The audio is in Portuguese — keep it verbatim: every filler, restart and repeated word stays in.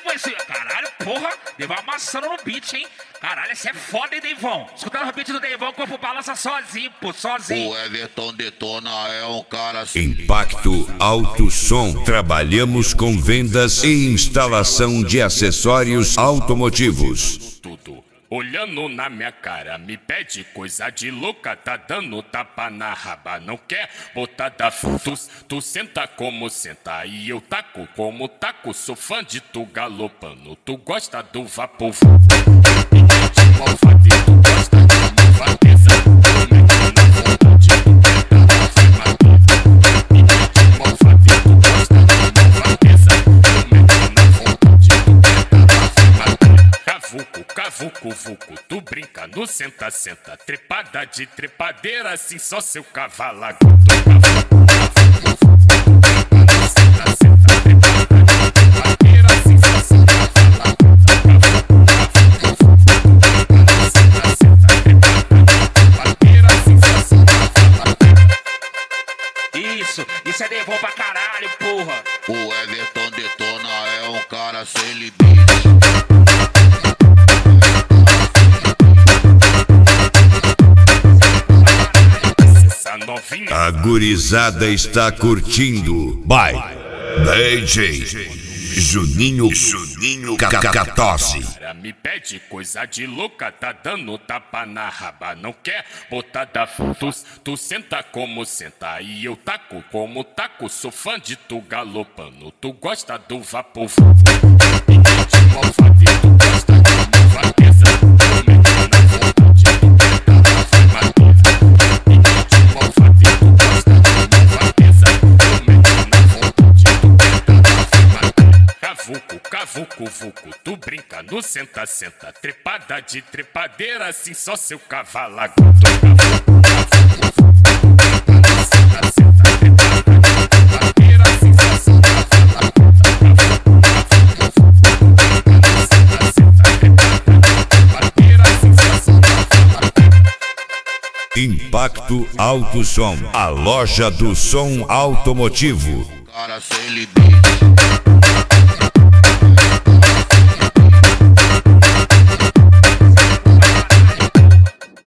com esse... Caralho, porra, Deivão amassando no beat, hein? Caralho, esse é foda, hein, Deivão? Escutando o beat do Deivão, o corpo balança sozinho, pô, sozinho. O Everton Detona é um cara assim. Impacto Alto Som. Trabalhamos com vendas e instalação de acessórios automotivos. Tudo olhando na minha cara, me pede coisa de louca, tá dando tapa na raba, não quer botar da tu, tu senta como senta e eu taco como taco, sou fã de tu galopando, tu gosta do vapor, tu gosta de malvadeza, tu mete na vontade, tu tenta vai matar, tu gosta de malvadeza, tu mete na vontade, tu tenta vai matar. Cavuco, cavuco, vuco, tu brinca no senta, senta, trepada de trepadeira, assim só seu cavalo agudo. Cavuco, cavuco, vuco, brinca no senta, senta, trepada de trepadeira, assim só seu cavalo agudo. Cavuco, cavuco, vuco, brinca no senta, senta, trepada de trepadeira, assim só seu cavalo agudo. Isso, isso é Deivão pra caralho, porra. O Everton Detona é um cara sem limite. A gurizada está curtindo. By D J Juninho Juninho Cacatosse. Me pede coisa de louca, tá dando tapa na raba, não quer botar da tu, tu senta como senta e eu taco como taco, sou fã de tu galopando, tu gosta do vapor, tu malvadeza, tu gosta de malvadeza, tu mete na vontade, tu tenta vai matar, tu malvadeza, tu gosta de malvadeza, tu mete na vontade, tu tenta vai matar. Cavuco, cavuco, vuco, tu brinca no senta, senta, trepada de trepadeira, assim só seu cavalo agudo. Cavuco, cavuco, vuco, tu brinca no senta, senta, trepada de trepadeira, assim só seu cavalo agudo. Cavuco, cavuco, vuco, tu brinca no senta, senta, trepada de trepadeira, assim só seu cavalo agudo. Impacto Alto Som. A loja do som automotivo. Cara sem limite.